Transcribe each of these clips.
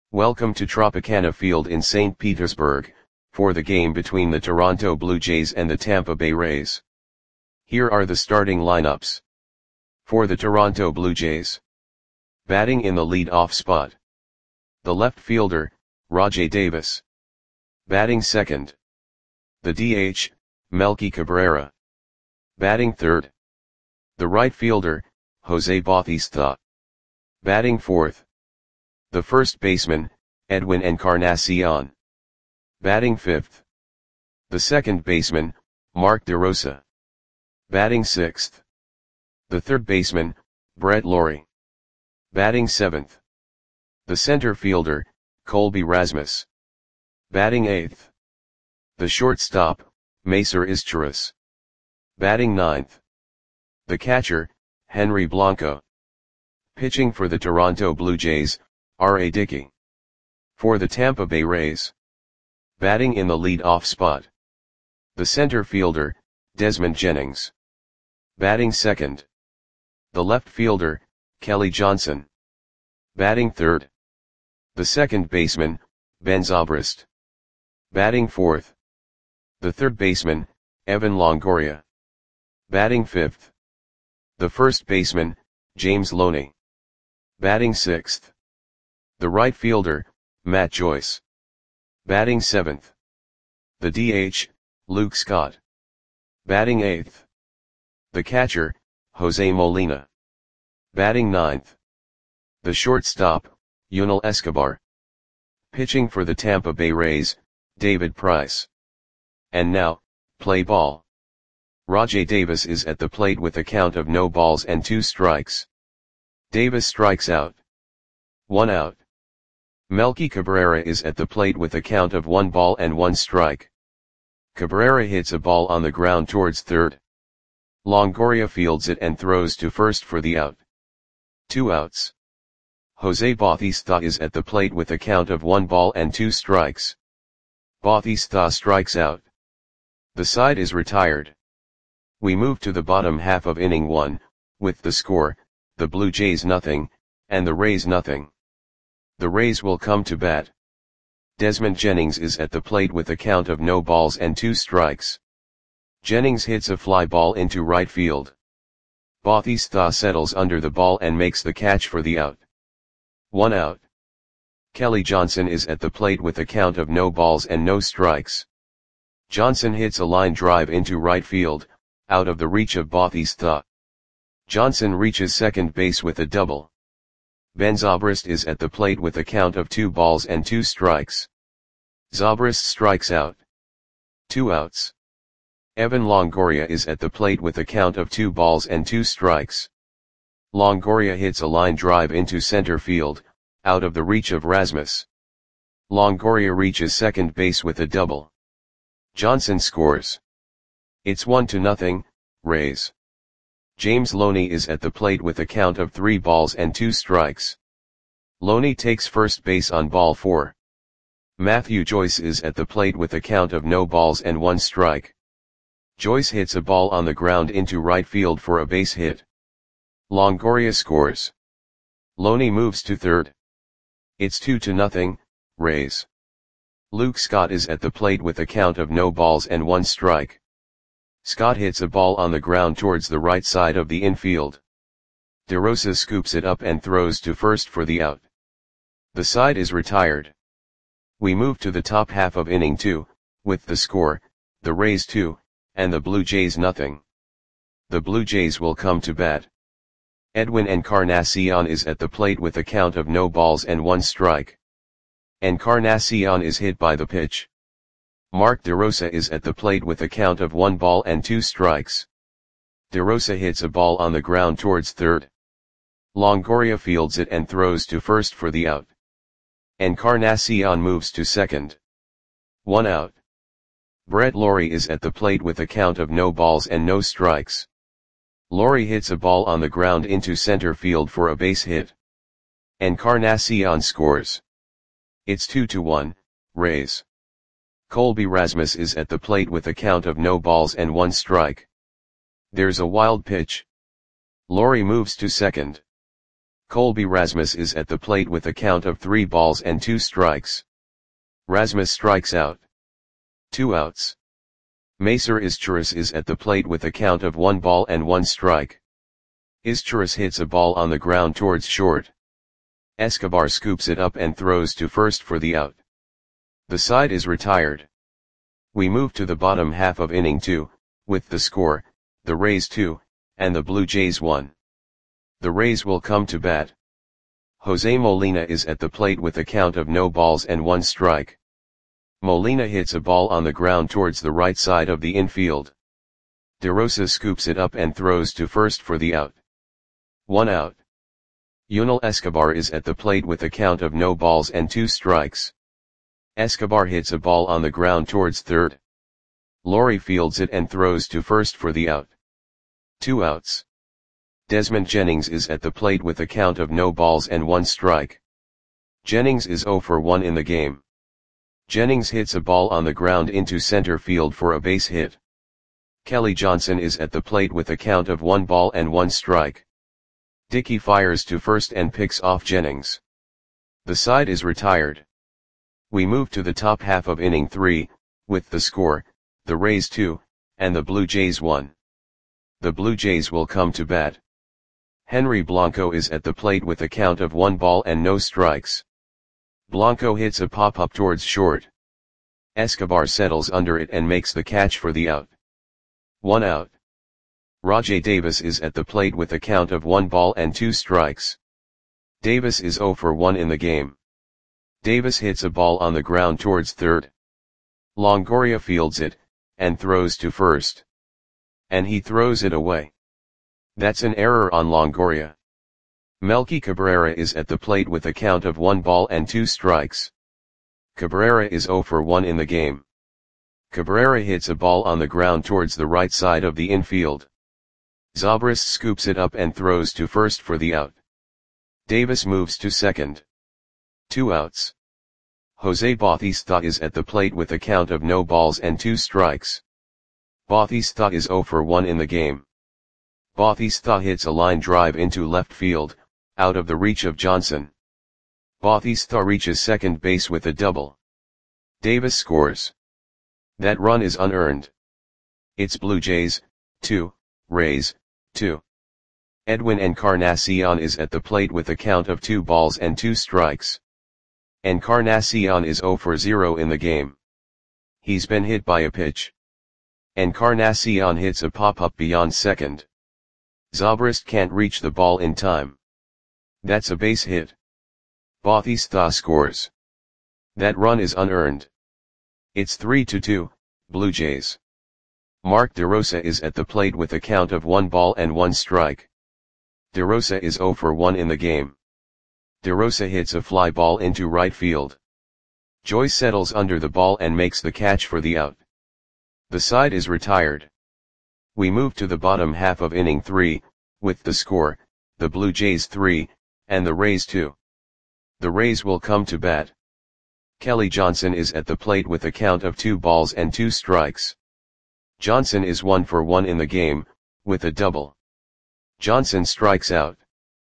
Welcome to Tropicana Field in St. Petersburg, for the game between the Toronto Blue Jays and the Tampa Bay Rays. Here are the starting lineups. For the Toronto Blue Jays. Batting in the lead-off spot. The left fielder, Rajai Davis. Batting second. The DH, Melky Cabrera. Batting third. The right fielder, Jose Bautista. Batting fourth. The first baseman, Edwin Encarnacion. Batting fifth. The second baseman, Mark DeRosa. Batting sixth. The third baseman, Brett Lawrie. Batting seventh. The center fielder, Colby Rasmus. Batting eighth. The shortstop, Macer Izturis. Batting ninth. The catcher, Henry Blanco. Pitching for the Toronto Blue Jays, R.A. Dickey. For the Tampa Bay Rays. Batting in the lead-off spot. The center fielder, Desmond Jennings. Batting second. The left fielder, Kelly Johnson. Batting third. The second baseman, Ben Zobrist. Batting fourth. The third baseman, Evan Longoria. Batting fifth. The first baseman, James Loney. Batting sixth. The right fielder, Matt Joyce. Batting seventh. The DH, Luke Scott. Batting eighth. The catcher, Jose Molina. Batting ninth. The shortstop, Yunel Escobar. Pitching for the Tampa Bay Rays, David Price. And now, play ball. Rajai Davis is at the plate with a count of no balls and 2 strikes. Davis strikes out. 1 out. Melky Cabrera is at the plate with a count of 1 ball and 1 strike. Cabrera hits a ball on the ground towards third. Longoria fields it and throws to first for the out. 2 outs. Jose Bautista is at the plate with a count of 1 ball and 2 strikes. Bautista strikes out. The side is retired. We move to the bottom half of inning 1, with the score, the Blue Jays nothing, and the Rays nothing. The Rays will come to bat. Desmond Jennings is at the plate with a count of no balls and 2 strikes. Jennings hits a fly ball into right field. Bautista settles under the ball and makes the catch for the out. 1 out. Kelly Johnson is at the plate with a count of no balls and no strikes. Johnson hits a line drive into right field, out of the reach of Bautista. Johnson reaches second base with a double. Ben Zobrist is at the plate with a count of 2 balls and 2 strikes. Zobrist strikes out. 2 outs. Evan Longoria is at the plate with a count of 2 balls and 2 strikes. Longoria hits a line drive into center field, out of the reach of Rasmus. Longoria reaches second base with a double. Johnson scores. It's 1-0, Rays. James Loney is at the plate with a count of 3 balls and 2 strikes. Loney takes first base on ball 4. Matthew Joyce is at the plate with a count of no balls and 1 strike. Joyce hits a ball on the ground into right field for a base hit. Longoria scores. Loney moves to third. It's 2-0, Rays. Luke Scott is at the plate with a count of no balls and 1 strike. Scott hits a ball on the ground towards the right side of the infield. DeRosa scoops it up and throws to first for the out. The side is retired. We move to the top half of inning 2, with the score, the Rays 2, and the Blue Jays nothing. The Blue Jays will come to bat. Edwin Encarnacion is at the plate with a count of no balls and 1 strike. Encarnacion is hit by the pitch. Mark DeRosa is at the plate with a count of 1 ball and 2 strikes. DeRosa hits a ball on the ground towards third. Longoria fields it and throws to first for the out. Encarnacion moves to second. 1 out. Brett Lawrie is at the plate with a count of no balls and no strikes. Lawrie hits a ball on the ground into center field for a base hit. Encarnacion scores. It's 2-1, Rays. Colby Rasmus is at the plate with a count of no balls and 1 strike. There's a wild pitch. Lawrie moves to second. Colby Rasmus is at the plate with a count of 3 balls and 2 strikes. Rasmus strikes out. 2 outs. Macer Izturis is at the plate with a count of 1 ball and 1 strike. Izturis hits a ball on the ground towards short. Escobar scoops it up and throws to first for the out. The side is retired. We move to the bottom half of inning 2, with the score, the Rays 2, and the Blue Jays 1. The Rays will come to bat. Jose Molina is at the plate with a count of no balls and 1 strike. Molina hits a ball on the ground towards the right side of the infield. DeRosa scoops it up and throws to first for the out. 1 out. Yunel Escobar is at the plate with a count of no balls and 2 strikes. Escobar hits a ball on the ground towards third. Laurie fields it and throws to first for the out. 2 outs. Desmond Jennings is at the plate with a count of no balls and 1 strike. Jennings is 0 for 1 in the game. Jennings hits a ball on the ground into center field for a base hit. Kelly Johnson is at the plate with a count of 1 ball and 1 strike. Dickey fires to first and picks off Jennings. The side is retired. We move to the top half of inning 3, with the score, the Rays 2, and the Blue Jays 1. The Blue Jays will come to bat. Henry Blanco is at the plate with a count of 1 ball and no strikes. Blanco hits a pop-up towards short. Escobar settles under it and makes the catch for the out. 1 out. Rajai Davis is at the plate with a count of 1 ball and 2 strikes. Davis is 0 for 1 in the game. Davis hits a ball on the ground towards third. Longoria fields it, and throws to first. And he throws it away. That's an error on Longoria. Melky Cabrera is at the plate with a count of 1 ball and 2 strikes. Cabrera is 0 for 1 in the game. Cabrera hits a ball on the ground towards the right side of the infield. Zobrist scoops it up and throws to first for the out. Davis moves to second. 2 outs. Jose Bautista is at the plate with a count of no balls and 2 strikes. Bautista is 0 for 1 in the game. Bautista hits a line drive into left field, out of the reach of Johnson. Bautista reaches second base with a double. Davis scores. That run is unearned. It's Blue Jays, 2, Rays, 2. Edwin Encarnacion is at the plate with a count of 2 balls and 2 strikes. Encarnacion is 0 for 0 in the game. He's been hit by a pitch. Encarnacion hits a pop-up beyond second. Zobrist can't reach the ball in time. That's a base hit. Bautista scores. That run is unearned. It's 3-2, Blue Jays. Mark DeRosa is at the plate with a count of 1 ball and 1 strike. DeRosa is 0 for 1 in the game. DeRosa hits a fly ball into right field. Joyce settles under the ball and makes the catch for the out. The side is retired. We move to the bottom half of inning 3, with the score, the Blue Jays 3, and the Rays 2. The Rays will come to bat. Kelly Johnson is at the plate with a count of 2 balls and 2 strikes. Johnson is 1 for 1 in the game, with a double. Johnson strikes out.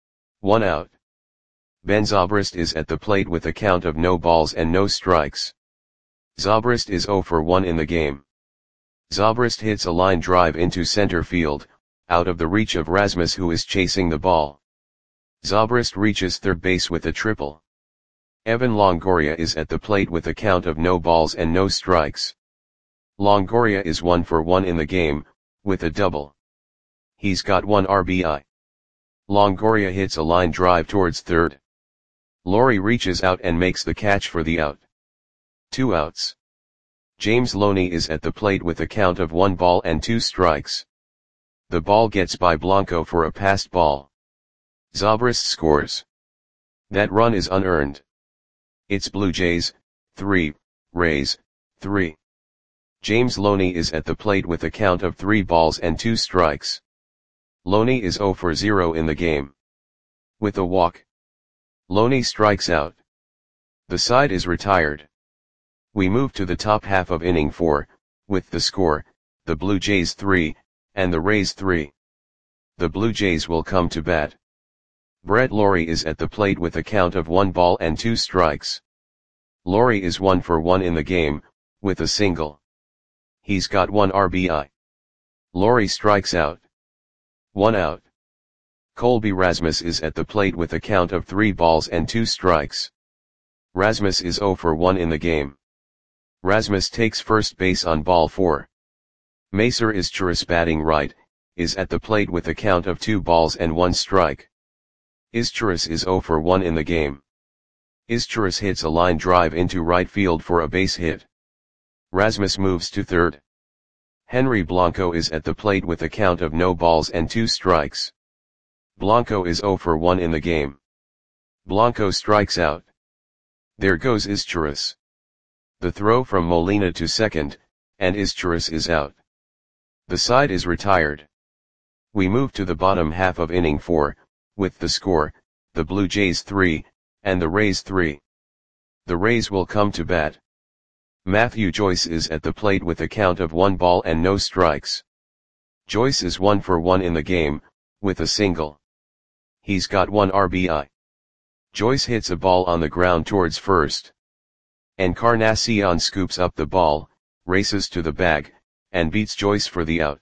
1 out. Ben Zobrist is at the plate with a count of no balls and no strikes. Zobrist is 0 for 1 in the game. Zobrist hits a line drive into center field, out of the reach of Rasmus who is chasing the ball. Zobrist reaches third base with a triple. Evan Longoria is at the plate with a count of no balls and no strikes. Longoria is 1 for 1 in the game, with a double. He's got 1 RBI. Longoria hits a line drive towards third. Laurie reaches out and makes the catch for the out. 2 outs. James Loney is at the plate with a count of 1 ball and 2 strikes. The ball gets by Blanco for a passed ball. Zobrist scores. That run is unearned. It's Blue Jays, 3, Rays, 3. James Loney is at the plate with a count of 3 balls and 2 strikes. Loney is 0 for 0 in the game. With a walk. Loney strikes out. The side is retired. We move to the top half of inning 4, with the score, the Blue Jays 3, and the Rays 3. The Blue Jays will come to bat. Brett Lawrie is at the plate with a count of 1 ball and 2 strikes. Lawrie is 1 for 1 in the game, with a single. He's got 1 RBI. Lawrie strikes out. 1 out. Colby Rasmus is at the plate with a count of 3 balls and 2 strikes. Rasmus is 0 for 1 in the game. Rasmus takes first base on ball 4. Macer Izturis, batting right, is at the plate with a count of 2 balls and 1 strike. Izturis is 0 for 1 in the game. Izturis hits a line drive into right field for a base hit. Rasmus moves to third. Henry Blanco is at the plate with a count of no balls and 2 strikes. Blanco is 0 for 1 in the game. Blanco strikes out. There goes Izturis. The throw from Molina to second, and Izturis is out. The side is retired. We move to the bottom half of inning 4, with the score, the Blue Jays 3, and the Rays 3. The Rays will come to bat. Matthew Joyce is at the plate with a count of 1 ball and no strikes. Joyce is 1 for 1 in the game, with a single. He's got 1 RBI. Joyce hits a ball on the ground towards first. Encarnacion scoops up the ball, races to the bag, and beats Joyce for the out.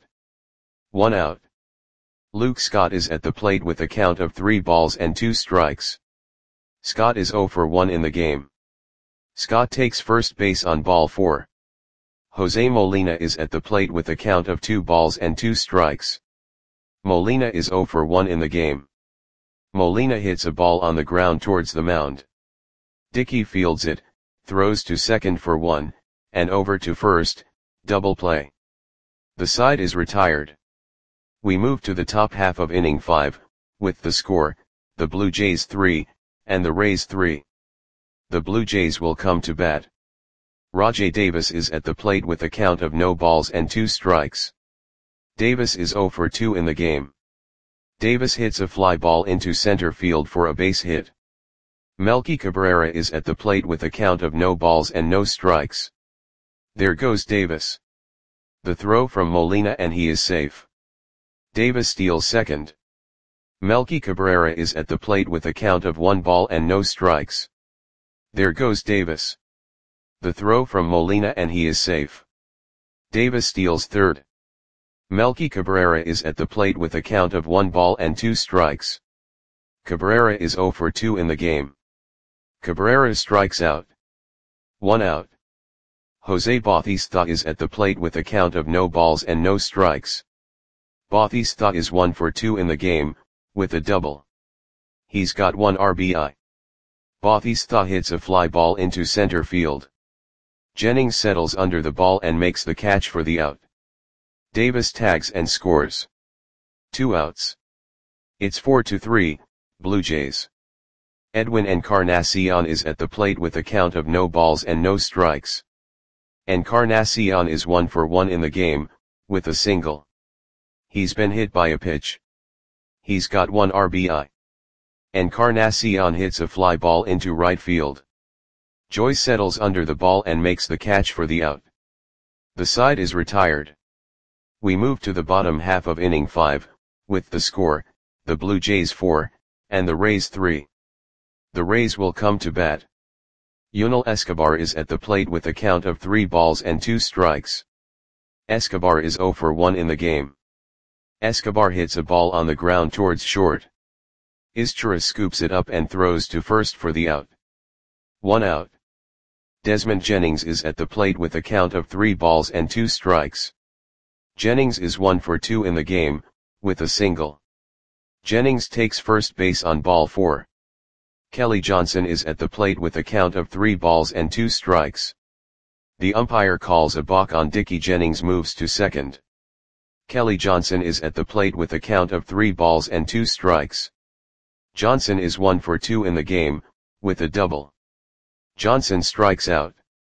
1 out. Luke Scott is at the plate with a count of 3 balls and 2 strikes. Scott is 0 for 1 in the game. Scott takes first base on ball 4. Jose Molina is at the plate with a count of 2 balls and 2 strikes. Molina is 0 for 1 in the game. Molina hits a ball on the ground towards the mound. Dickey fields it, throws to second for 1, and over to first, double play. The side is retired. We move to the top half of inning 5, with the score, the Blue Jays 3, and the Rays 3. The Blue Jays will come to bat. Rajai Davis is at the plate with a count of no balls and 2 strikes. Davis is 0 for 2 in the game. Davis hits a fly ball into center field for a base hit. Melky Cabrera is at the plate with a count of no balls and no strikes. There goes Davis. The throw from Molina and he is safe. Davis steals second. Melky Cabrera is at the plate with a count of 1 ball and no strikes. There goes Davis. The throw from Molina and he is safe. Davis steals third. Melky Cabrera is at the plate with a count of 1 ball and 2 strikes. Cabrera is 0 for 2 in the game. Cabrera strikes out. 1 out. Jose Bautista is at the plate with a count of no balls and no strikes. Bautista is 1 for 2 in the game, with a double. He's got 1 RBI. Bautista hits a fly ball into center field. Jennings settles under the ball and makes the catch for the out. Davis tags and scores. 2 outs. It's 4-3, Blue Jays. Edwin Encarnacion is at the plate with a count of no balls and no strikes. Encarnacion is 1 for 1 in the game, with a single. He's been hit by a pitch. He's got 1 RBI. Encarnacion hits a fly ball into right field. Joyce settles under the ball and makes the catch for the out. The side is retired. We move to the bottom half of inning 5, with the score, the Blue Jays 4, and the Rays 3. The Rays will come to bat. Yunel Escobar is at the plate with a count of 3 balls and 2 strikes. Escobar is 0 for 1 in the game. Escobar hits a ball on the ground towards short. Izturis scoops it up and throws to first for the out. 1 out. Desmond Jennings is at the plate with a count of 3 balls and 2 strikes. Jennings is 1 for 2 in the game, with a single. Jennings takes first base on ball 4. Kelly Johnson is at the plate with a count of 3 balls and 2 strikes. The umpire calls a balk on Dickey. Jennings moves to second. Kelly Johnson is at the plate with a count of 3 balls and 2 strikes. Johnson is 1 for 2 in the game, with a double. Johnson strikes out.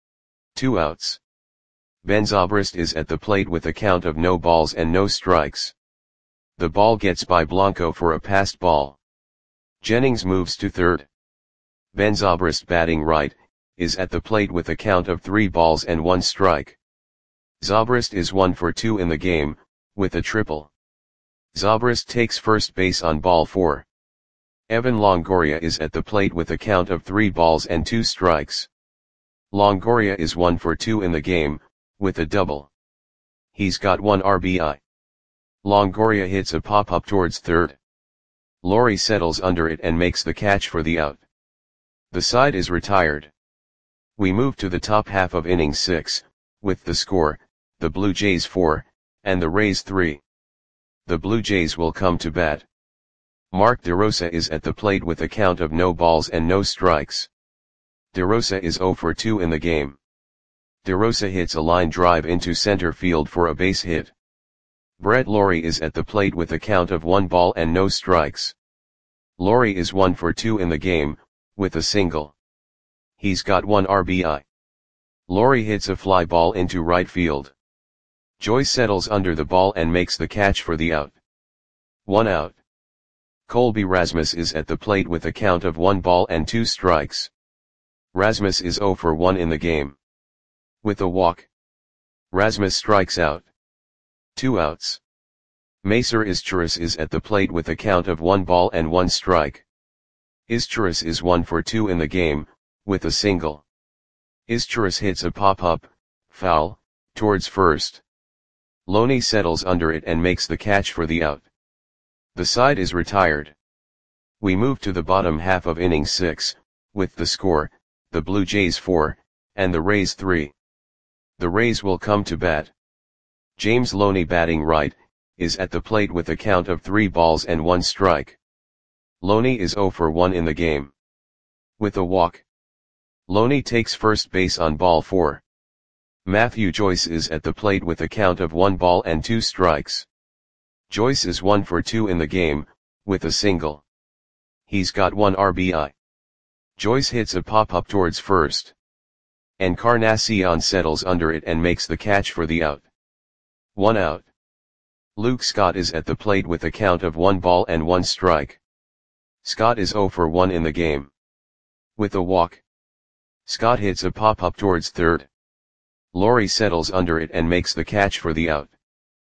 2 outs. Ben Zobrist is at the plate with a count of no balls and no strikes. The ball gets by Blanco for a passed ball. Jennings moves to third. Ben Zobrist, batting right, is at the plate with a count of 3 balls and 1 strike. Zobrist is 1 for 2 in the game, with a triple. Zobrist takes first base on ball 4. Evan Longoria is at the plate with a count of 3 balls and 2 strikes. Longoria is 1 for 2 in the game, with a double. He's got 1 RBI. Longoria hits a pop-up towards third. Lowry settles under it and makes the catch for the out. The side is retired. We move to the top half of inning 6, with the score, the Blue Jays 4, and the Rays 3. The Blue Jays will come to bat. Mark DeRosa is at the plate with a count of no balls and no strikes. DeRosa is 0 for 2 in the game. DeRosa hits a line drive into center field for a base hit. Brett Lawrie is at the plate with a count of 1 ball and no strikes. Lawrie is 1 for 2 in the game, with a single. He's got 1 RBI. Lawrie hits a fly ball into right field. Joyce settles under the ball and makes the catch for the out. 1 out. Colby Rasmus is at the plate with a count of 1 ball and 2 strikes. Rasmus is 0 for 1 in the game. With a walk, Rasmus strikes out. 2 outs. Macer Izturis is at the plate with a count of 1 ball and 1 strike. Izturis is 1 for 2 in the game, with a single. Izturis hits a pop-up, foul, towards first. Loney settles under it and makes the catch for the out. The side is retired. We move to the bottom half of inning 6, with the score, the Blue Jays 4, and the Rays 3. The Rays will come to bat. James Loney, batting right, is at the plate with a count of 3 balls and 1 strike. Loney is 0 for 1 in the game. With a walk, Loney takes first base on ball 4. Matthew Joyce is at the plate with a count of 1 ball and 2 strikes. Joyce is 1 for 2 in the game, with a single. He's got 1 RBI. Joyce hits a pop-up towards first. Encarnacion settles under it and makes the catch for the out. 1 out. Luke Scott is at the plate with a count of 1 ball and 1 strike. Scott is 0 for 1 in the game. With a walk, Scott hits a pop-up towards third. Lawrie settles under it and makes the catch for the out.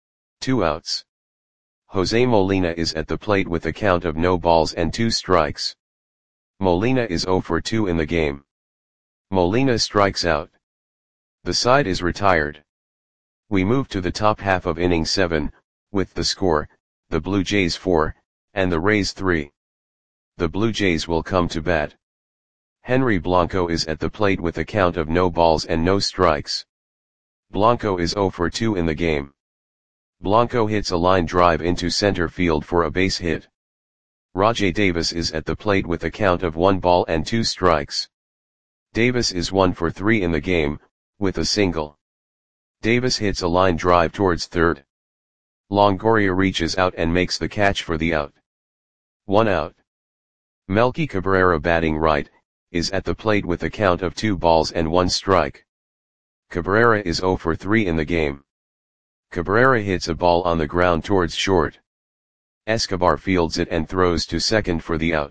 2 outs. Jose Molina is at the plate with a count of no balls and 2 strikes. Molina is 0 for 2 in the game. Molina strikes out. The side is retired. We move to the top half of inning 7, with the score, the Blue Jays 4, and the Rays 3. The Blue Jays will come to bat. Henry Blanco is at the plate with a count of no balls and no strikes. Blanco is 0 for 2 in the game. Blanco hits a line drive into center field for a base hit. Rajai Davis is at the plate with a count of 1 ball and 2 strikes. Davis is 1 for 3 in the game, with a single. Davis hits a line drive towards third. Longoria reaches out and makes the catch for the out. 1 out. Melky Cabrera, batting right, is at the plate with a count of 2 balls and 1 strike. Cabrera is 0 for 3 in the game. Cabrera hits a ball on the ground towards short. Escobar fields it and throws to second for the out.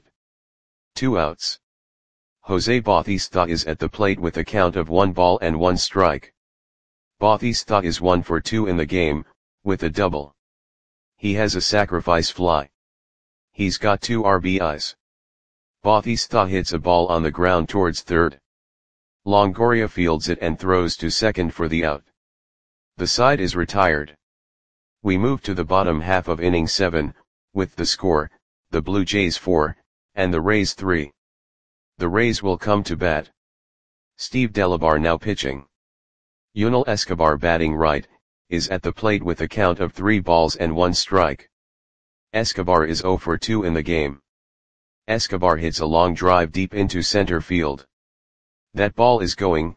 2 outs. Jose Bautista is at the plate with a count of 1 ball and 1 strike. Bautista is 1 for 2 in the game, with a double. He has a sacrifice fly. He's got 2 RBIs. Bautista hits a ball on the ground towards third. Longoria fields it and throws to second for the out. The side is retired. We move to the bottom half of inning 7, with the score, the Blue Jays 4, and the Rays 3. The Rays will come to bat. Steve Delabar now pitching. Yunel Escobar, batting right, is at the plate with a count of 3 balls and 1 strike. Escobar is 0 for 2 in the game. Escobar hits a long drive deep into center field. That ball is gone.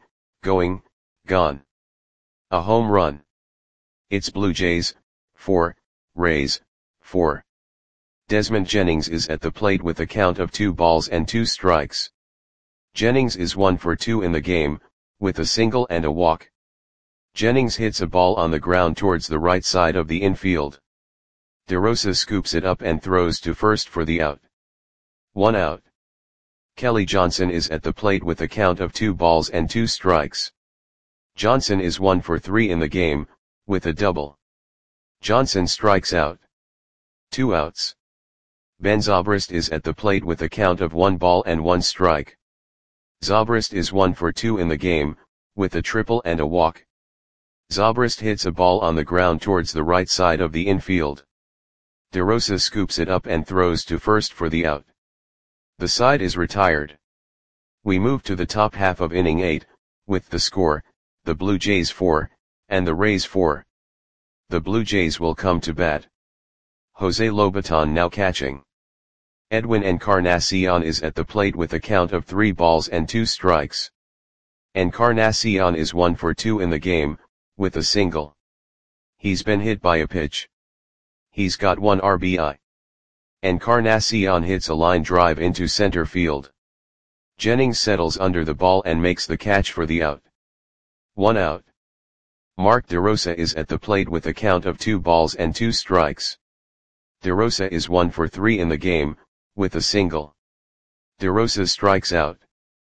A home run. It's Blue Jays 4, Rays 4. Desmond Jennings is at the plate with a count of 2 balls and 2 strikes. Jennings is 1 for 2 in the game, with a single and a walk. Jennings hits a ball on the ground towards the right side of the infield. DeRosa scoops it up and throws to first for the out. 1 out. Kelly Johnson is at the plate with a count of 2 balls and 2 strikes. Johnson is 1 for 3 in the game, with a double. Johnson strikes out. 2 outs. Ben Zobrist is at the plate with a count of 1 ball and 1 strike. Zobrist is 1 for 2 in the game, with a triple and a walk. Zobrist hits a ball on the ground towards the right side of the infield. DeRosa scoops it up and throws to first for the out. The side is retired. We move to the top half of inning 8, with the score, the Blue Jays 4, and the Rays 4. The Blue Jays will come to bat. Jose Lobaton now catching. Edwin Encarnacion is at the plate with a count of 3 balls and 2 strikes. Encarnacion is 1 for 2 in the game, with a single. He's been hit by a pitch. He's got 1 RBI. Encarnacion hits a line drive into center field. Jennings settles under the ball and makes the catch for the out. 1 out. Mark DeRosa is at the plate with a count of 2 balls and 2 strikes. DeRosa is 1 for 3 in the game, with a single. DeRosa strikes out.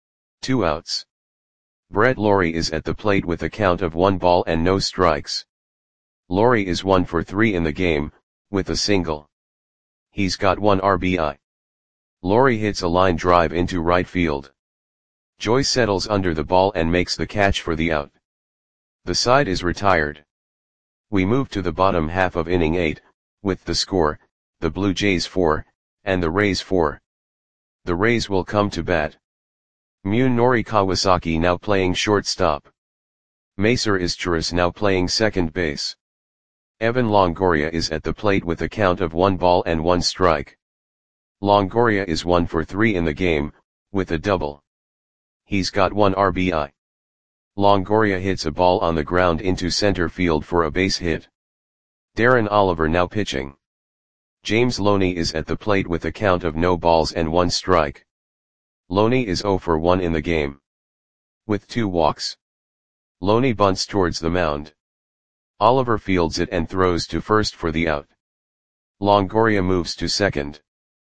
2 outs. Brett Lawrie is at the plate with a count of 1 ball and no strikes. Lawrie is 1 for 3 in the game, with a single. He's got 1 RBI. Lawrie hits a line drive into right field. Joy settles under the ball and makes the catch for the out. The side is retired. We move to the bottom half of inning 8, with the score, the Blue Jays 4, and the Rays 4. The Rays will come to bat. Munenori Kawasaki now playing shortstop. Macer Izturis now playing second base. Evan Longoria is at the plate with a count of 1 ball and 1 strike. Longoria is 1 for 3 in the game, with a double. He's got 1 RBI. Longoria hits a ball on the ground into center field for a base hit. Darren Oliver now pitching. James Loney is at the plate with a count of no balls and 1 strike. Loney is 0 for 1 in the game, with 2 walks. Loney bunts towards the mound. Oliver fields it and throws to first for the out. Longoria moves to second.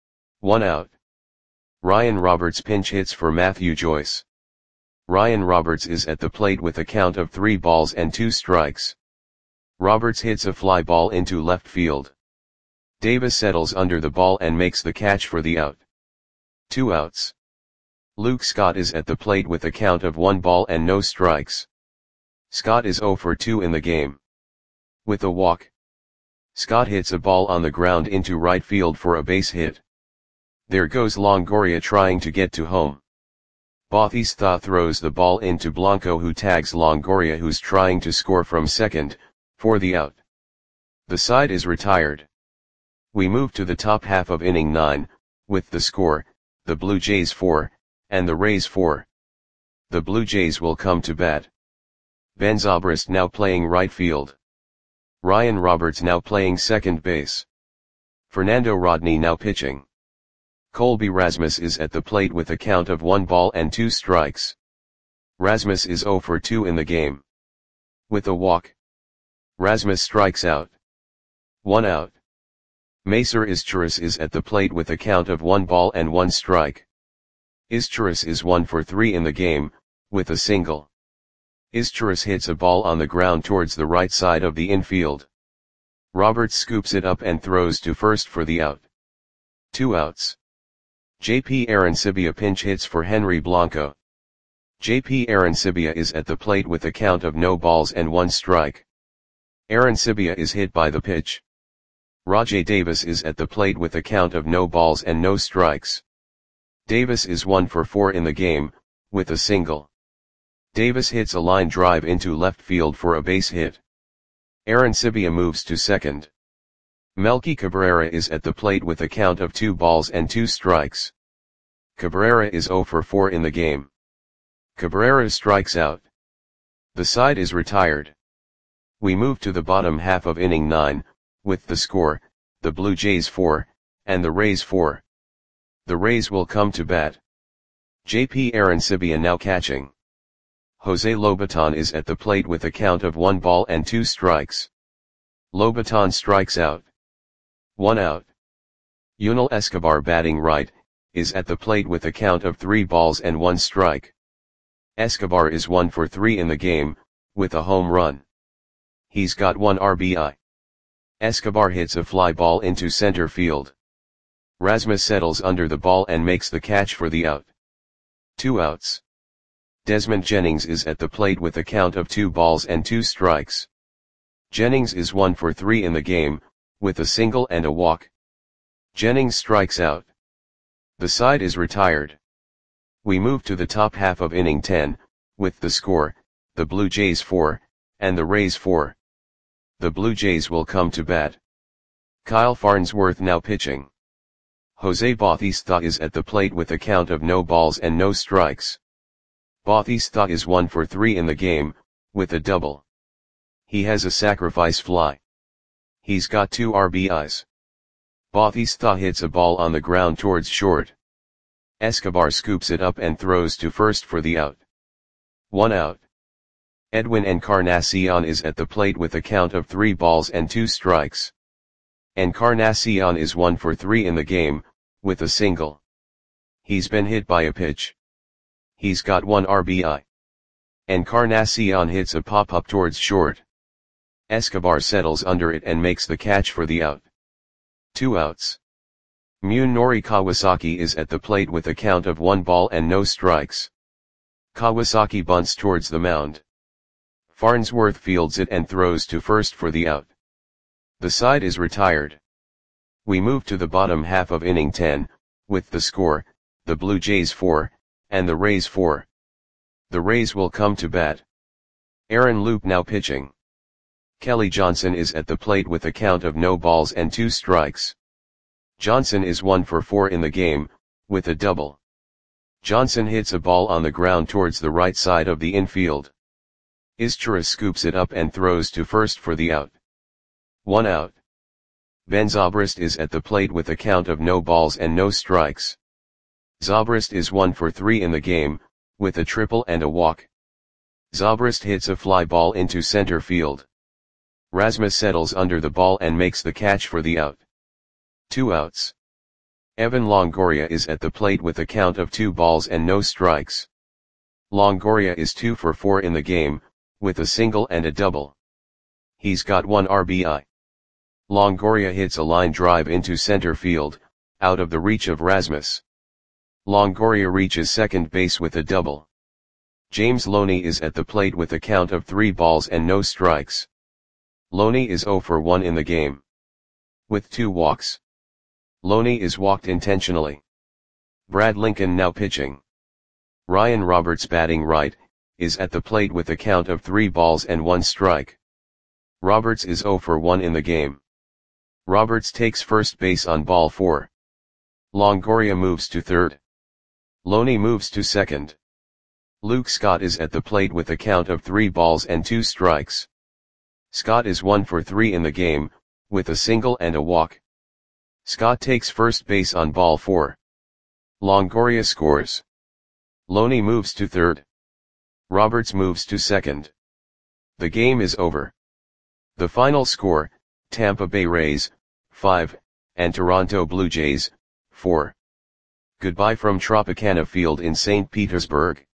1 out. Ryan Roberts pinch hits for Matthew Joyce. Ryan Roberts is at the plate with a count of 3 balls and 2 strikes. Roberts hits a fly ball into left field. Davis settles under the ball and makes the catch for the out. 2 outs. Luke Scott is at the plate with a count of 1 ball and no strikes. Scott is 0 for 2 in the game, with a walk. Scott hits a ball on the ground into right field for a base hit. There goes Longoria trying to get to home. Bautista throws the ball into Blanco, who tags Longoria, who's trying to score from second, for the out. The side is retired. We move to the top half of inning 9, with the score, the Blue Jays 4, and the Rays 4. The Blue Jays will come to bat. Ben Zobrist now playing right field. Ryan Roberts now playing second base. Fernando Rodney now pitching. Colby Rasmus is at the plate with a count of 1 ball and 2 strikes. Rasmus is 0 for 2 in the game, with a walk. Rasmus strikes out. 1 out. Macer Izturis is at the plate with a count of 1 ball and 1 strike. Izturis is 1 for 3 in the game, with a single. Izturis hits a ball on the ground towards the right side of the infield. Roberts scoops it up and throws to first for the out. 2 outs. J.P. Arancibia pinch hits for Henry Blanco. J.P. Arancibia is at the plate with a count of no balls and 1 strike. Arancibia is hit by the pitch. Rajai Davis is at the plate with a count of no balls and no strikes. Davis is 1 for 4 in the game, with a single. Davis hits a line drive into left field for a base hit. Arancibia moves to second. Melky Cabrera is at the plate with a count of 2 balls and 2 strikes. Cabrera is 0 for 4 in the game. Cabrera strikes out. The side is retired. We move to the bottom half of inning 9, with the score, the Blue Jays 4, and the Rays 4. The Rays will come to bat. J.P. Arancibia now catching. Jose Lobaton is at the plate with a count of 1 ball and 2 strikes. Lobaton strikes out. 1 out. Yunel Escobar batting right, is at the plate with a count of 3 balls and 1 strike. Escobar is 1 for 3 in the game, with a home run. He's got 1 RBI. Escobar hits a fly ball into center field. Rasmus settles under the ball and makes the catch for the out. 2 outs. Desmond Jennings is at the plate with a count of 2 balls and 2 strikes. Jennings is 1 for 3 in the game, with a single and a walk. Jennings strikes out. The side is retired. We move to the top half of inning 10, with the score, the Blue Jays 4, and the Rays 4. The Blue Jays will come to bat. Kyle Farnsworth now pitching. Jose Bautista is at the plate with a count of no balls and no strikes. Bautista is 1 for 3 in the game, with a double. He has a sacrifice fly. He's got 2 RBIs. Bautista hits a ball on the ground towards short. Escobar scoops it up and throws to first for the out. 1 out. Edwin Encarnacion is at the plate with a count of 3 balls and 2 strikes. Encarnacion is 1 for 3 in the game, with a single. He's been hit by a pitch. He's got 1 RBI. Encarnacion hits a pop-up towards short. Escobar settles under it and makes the catch for the out. 2 outs. Munenori Kawasaki is at the plate with a count of 1 ball and no strikes. Kawasaki bunts towards the mound. Farnsworth fields it and throws to first for the out. The side is retired. We move to the bottom half of inning 10, with the score, the Blue Jays 4, and the Rays 4. The Rays will come to bat. Aaron Loup now pitching. Kelly Johnson is at the plate with a count of no balls and 2 strikes. Johnson is 1 for 4 in the game, with a double. Johnson hits a ball on the ground towards the right side of the infield. Izchira scoops it up and throws to first for the out. 1 out. Ben Zobrist is at the plate with a count of no balls and no strikes. Zobrist is 1 for 3 in the game, with a triple and a walk. Zobrist hits a fly ball into center field. Rasmus settles under the ball and makes the catch for the out. 2 outs. Evan Longoria is at the plate with a count of 2 balls and no strikes. Longoria is 2 for 4 in the game, with a single and a double. He's got 1 RBI. Longoria hits a line drive into center field, out of the reach of Rasmus. Longoria reaches second base with a double. James Loney is at the plate with a count of 3 balls and no strikes. Loney is 0 for 1 in the game, with 2 walks. Loney is walked intentionally. Brad Lincoln now pitching. Ryan Roberts batting right, is at the plate with a count of 3 balls and 1 strike. Roberts is 0 for 1 in the game. Roberts takes first base on ball 4. Longoria moves to third. Loney moves to second. Luke Scott is at the plate with a count of 3 balls and 2 strikes. Scott is 1 for 3 in the game, with a single and a walk. Scott takes first base on ball 4. Longoria scores. Loney moves to third. Roberts moves to second. The game is over. The final score, Tampa Bay Rays, 5, and Toronto Blue Jays, 4. Goodbye from Tropicana Field in St. Petersburg.